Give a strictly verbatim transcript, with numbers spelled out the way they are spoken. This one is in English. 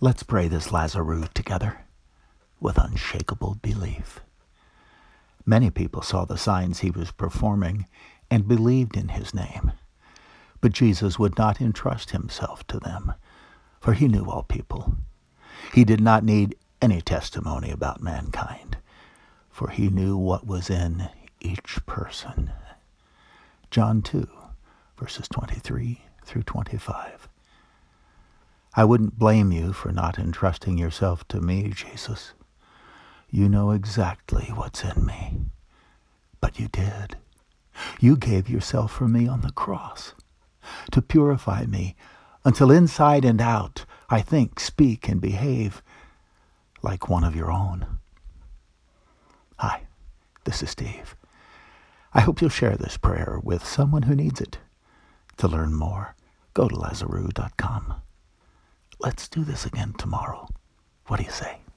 Let's pray this Lazarus together with unshakable belief. Many people saw the signs he was performing and believed in his name. But Jesus would not entrust himself to them, for he knew all people. He did not need any testimony about mankind, for he knew what was in each person. John two, verses twenty-three through twenty-five. I wouldn't blame you for not entrusting yourself to me, Jesus. You know exactly what's in me. But you did. You gave yourself for me on the cross, to purify me until inside and out I think, speak, and behave like one of your own. Hi, this is Steve. I hope you'll share this prayer with someone who needs it. To learn more, go to Lazarus dot com. Let's do this again tomorrow. What do you say?